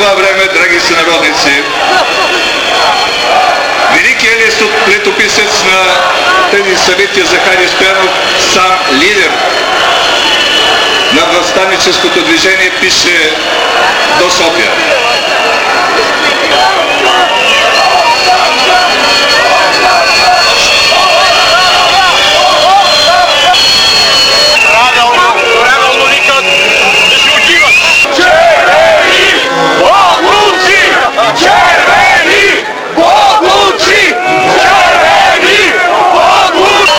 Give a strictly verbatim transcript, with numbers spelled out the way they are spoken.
това време, драги сънародници, великият летописец на тези събития Захари Стоянов, сам лидер на въстаническото движение, пише до София.